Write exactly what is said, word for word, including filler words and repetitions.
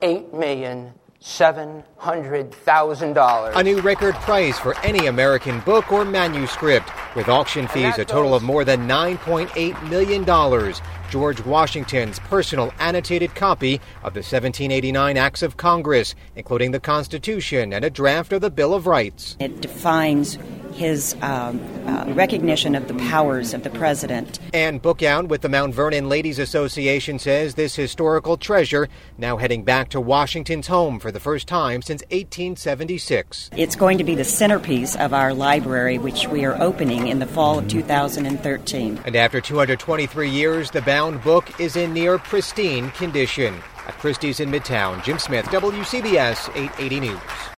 eight million seven hundred thousand dollars. A new record price for any American book or manuscript, with auction fees a total of more than nine point eight million dollars. George Washington's personal annotated copy of the seventeen eighty-nine Acts of Congress, including the Constitution and a draft of the Bill of Rights. It defines his um, uh, recognition of the powers of the president. Ann Bookout with the Mount Vernon Ladies Association says this historical treasure now heading back to Washington's home for the first time since eighteen seventy-six. It's going to be the centerpiece of our library, which we are opening in the fall of two thousand thirteen. And after two hundred twenty-three years, the bound book is in near pristine condition. At Christie's in Midtown, Jim Smith, W C B S eight eighty News.